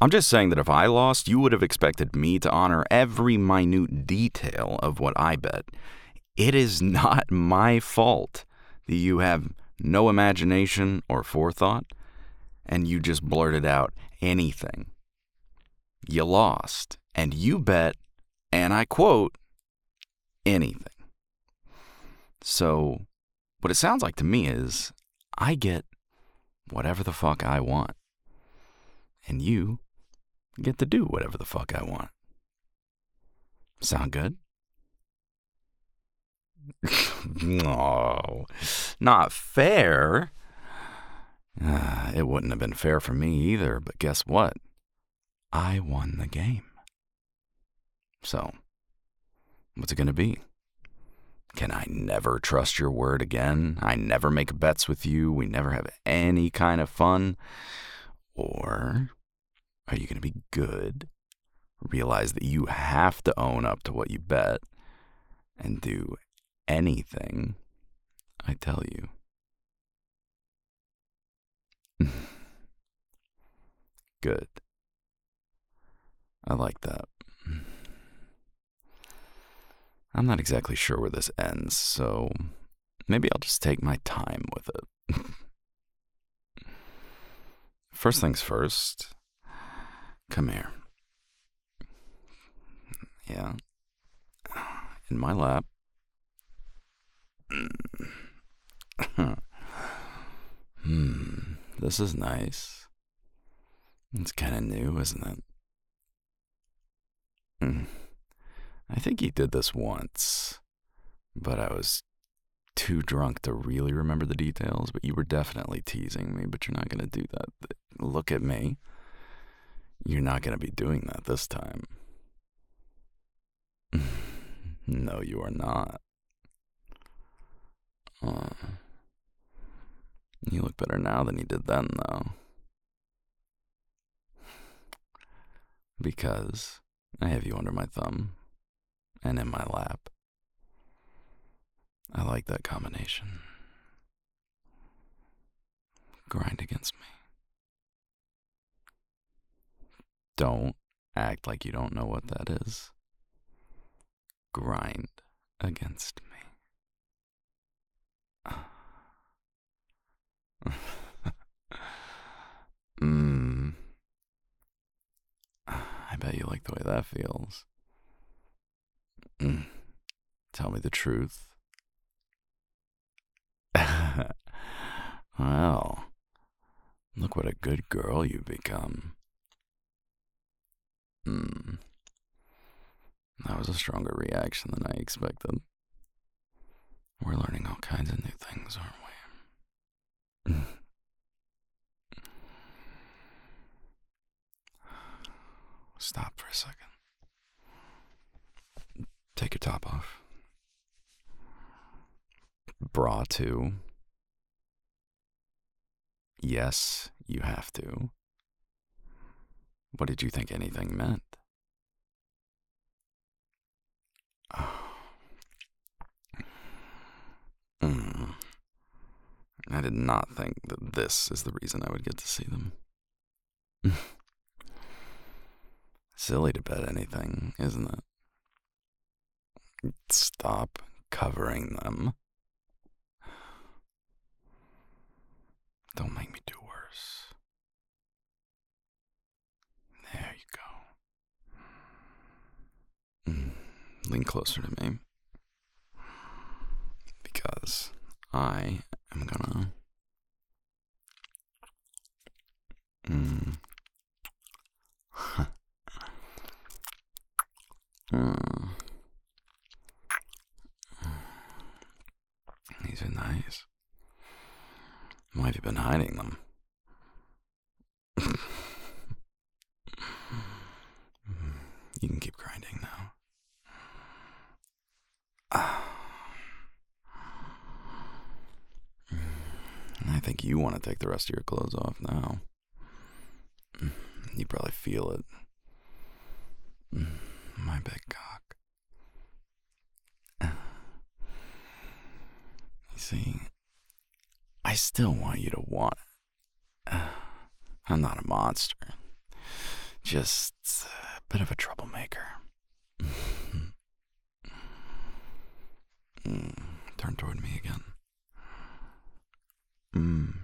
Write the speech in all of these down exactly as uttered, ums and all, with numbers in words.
I'm just saying that if I lost, you would have expected me to honor every minute detail of what I bet. It is not my fault that you have no imagination or forethought, and you just blurted out anything. You lost, and you bet, and I quote, anything. So, what it sounds like to me is, I get whatever the fuck I want, and you get to do whatever the fuck I want. Sound good? No, not fair. Uh, it wouldn't have been fair for me either, but guess what? I won the game. So, what's it going to be? Can I never trust your word again? I never make bets with you. We never have any kind of fun? Or are you going to be good? Realize that you have to own up to what you bet and do anything I tell you. Good. I like that. I'm not exactly sure where this ends, so maybe I'll just take my time with it. First things first, come here. Yeah. In my lap. Hmm, this is nice. It's kind of new, isn't it? Mm. I think he did this once, but I was too drunk to really remember the details, but you were definitely teasing me, but you're not going to do that. Look at me. You're not going to be doing that this time. No, you are not. Uh, you look better now than you did then, though. Because I have you under my thumb and in my lap. I like that combination. Grind against me. Don't act like you don't know what that is. Grind against me. Mmm. I bet you like the way that feels. Mm. Tell me the truth. Well, look what a good girl you've become. Hmm. That was a stronger reaction than I expected. We're learning all kinds of new things, aren't we? Stop for a second. Take your top off. Bra too. Yes, you have to. What did you think anything meant? Mm. I did not think that this is the reason I would get to see them. Silly to bet anything, isn't it? Stop covering them. Don't make me do worse. There you go. Mm. Lean closer to me. Because I am gonna... Mm. mm. These are nice. Why have you been hiding them? You can keep grinding now. I think you want to take the rest of your clothes off now. You probably feel it. My big cock. You see, I still want you to want it. I'm not a monster. just a bit of a troublemaker. mm, turn toward me again. Mm.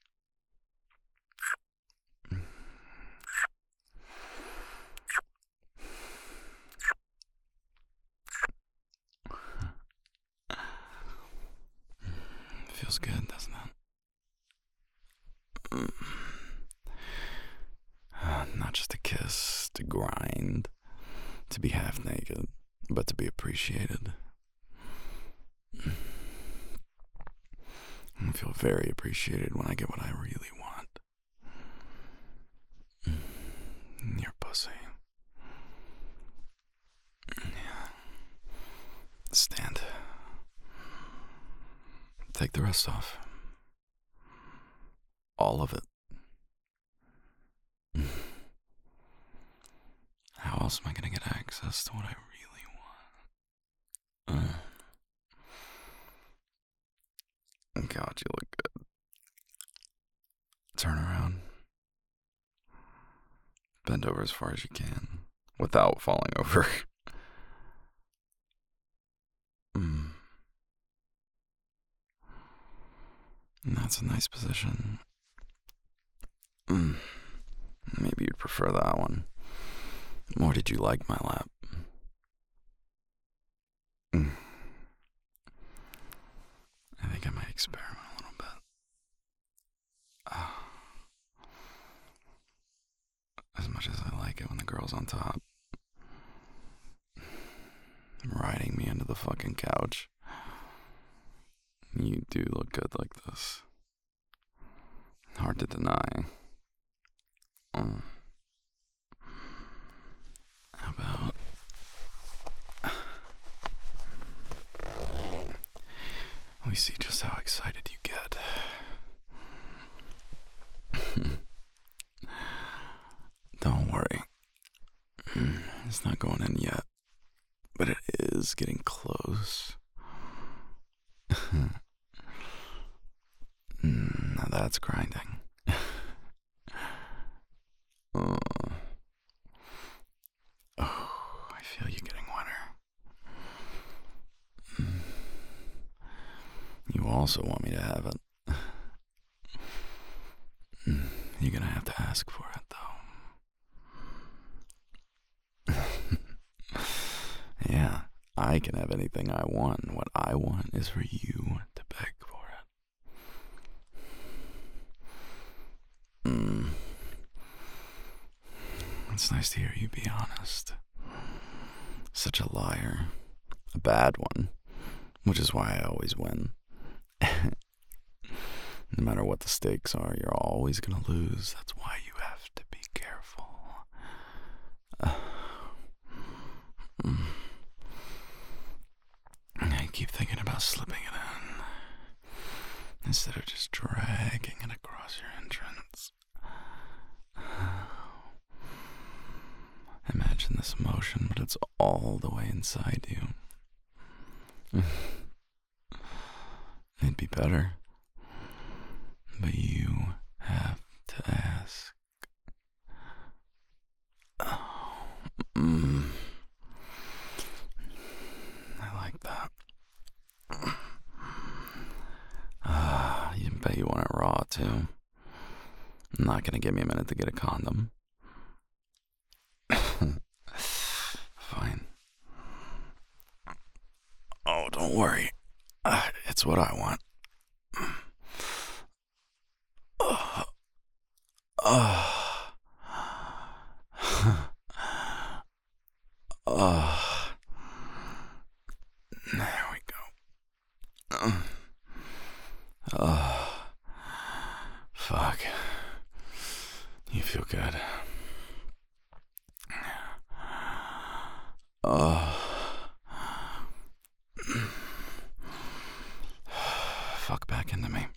Feels good, doesn't it? Mm. Uh, not just a kiss, to grind, to be half naked, but to be appreciated. I feel very appreciated when I get what I really want. Your pussy. Yeah. Stand. Take the rest off. All of it. How else am I going to get access to what I really want? Uh. God, you look good. Turn around. Bend over as far as you can, without falling over. mm. That's a nice position. Mm. Maybe you'd prefer that one. Or did you like my lap? Mm. I think I might experiment a little bit. Uh, as much as I like it when the girl's on top, riding me into the fucking couch, you do look good like this. Hard to deny. Mm. How about... we see just how excited you get. Don't worry. It's not going in yet, but it is getting close. Now that's grinding. uh. Oh, I feel you getting wetter. You also want me to have it. You're gonna have to ask for it, though. Yeah, I can have anything I want. What I want is for you to beg for it. Mm. It's nice to hear you be honest. Such a liar. A bad one. Which is why I always win. No matter what the stakes are, you're always gonna lose. That's why you have to be careful. Uh, mm. I keep thinking about slipping it in, instead of just dragging it across your entrance. Imagine this emotion, but it's all the way inside you. It'd be better. But you have to ask. Oh, mm. I like that. Ah, uh, you bet you want it raw, too. Not gonna give me a minute to get a condom. Fine. Oh, don't worry. Uh, it's what I want. Uh, uh, uh, there we go. Uh, uh, fuck. You feel good. Uh, fuck back into me.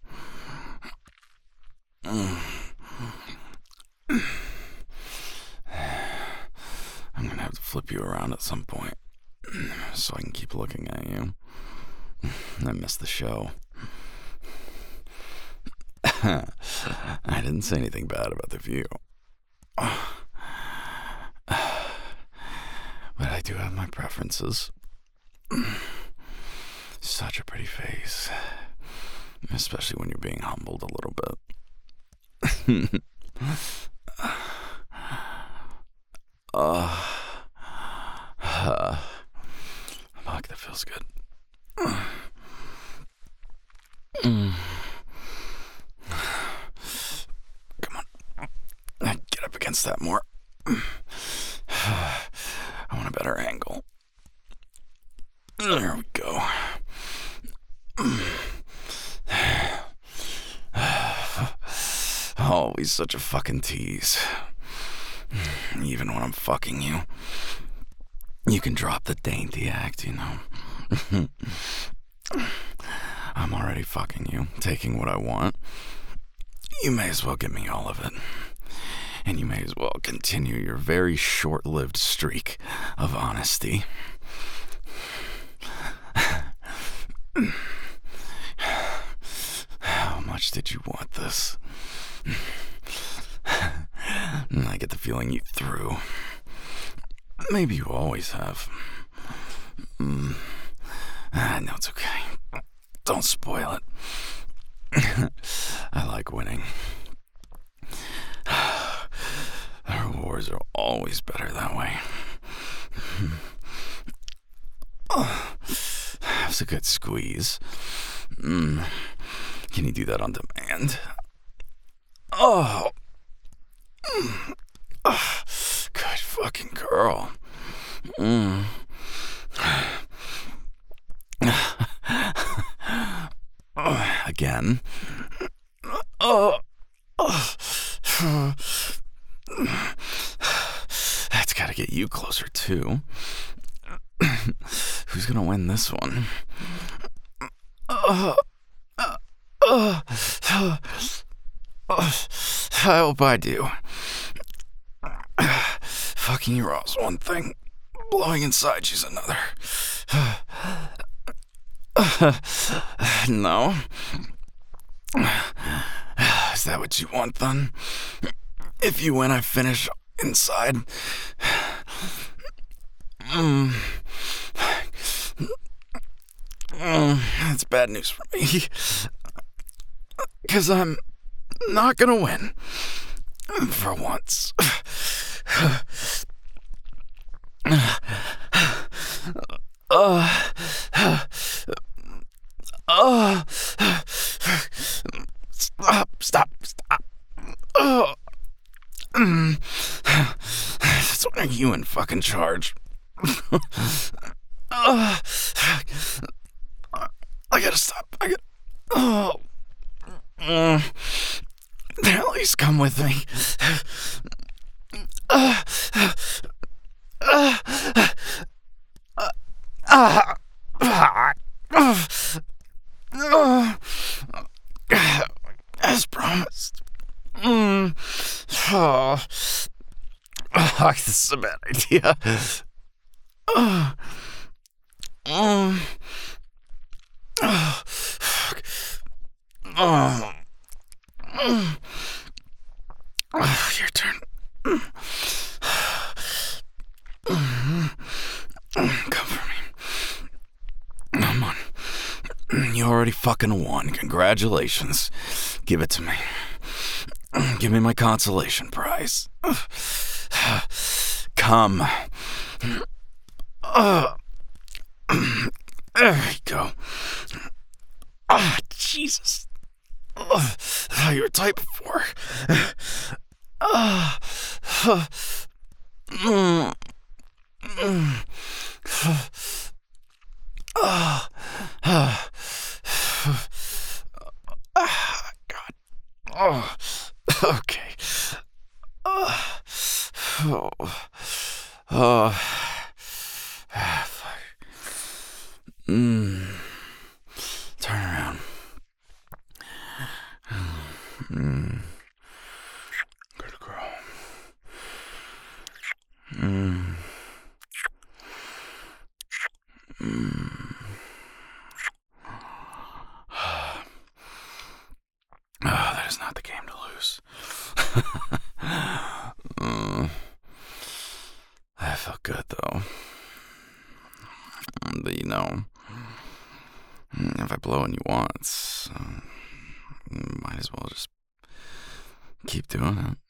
I'm gonna have to flip you around at some point so I can keep looking at you. I missed the show. I didn't say anything bad about the view. do have my preferences. Such a pretty face. Especially when you're being humbled a little bit. uh, uh, fuck, that feels good. Mm. Come on. Get up against that more. I want a better angle. There we go. Always such a fucking tease. Even when I'm fucking you. You can drop the dainty act, you know. I'm already fucking you, taking what I want. You may as well give me all of it. And you may as well continue your very short-lived streak of honesty. How much did you want this? I get the feeling you threw. Maybe you always have. Mm. Ah, no, it's okay. Don't spoil it. I like winning. The rewards are always better that way. Oh, that was a good squeeze. Mm. Can you do that on demand? Oh. Mm. Oh. Good fucking girl. Mm. Oh, again. Oh. Oh. That's gotta get you closer too. Who's gonna win this one? Uh, uh, uh, uh, uh, I hope I do. Fucking you raw's one thing, blowing inside you's another. No? Is that what you want then? If you win, I finish inside. Mm. Mm, that's bad news for me. Because I'm not gonna win. For once. Uh, uh, stop, stop, stop. Uh, mm. That's when are you in fucking charge? uh, I gotta stop. I gotta. Oh. Mm. At least come with me. Uh, uh, uh, uh, uh, as promised. Mm. Oh. Oh, this is a bad idea. Uh, um. Oh, fuck. Oh. Mm. Oh, your turn. Mm. Come for me. Come on. You already fucking won. Congratulations. Give it to me. Give me my consolation prize. Come. Uh, there we go. Ah, oh, Jesus. Oh, you were tight before. Uh, uh, mm, mm, uh, uh, uh, God. Oh, okay. Uh, oh, oh, mm. Turn around. Mm. Good girl. Mm. Mm. Oh, that is not the game to lose. mm. That felt good, though. know. If I blow on you once, uh, might as well just keep doing it.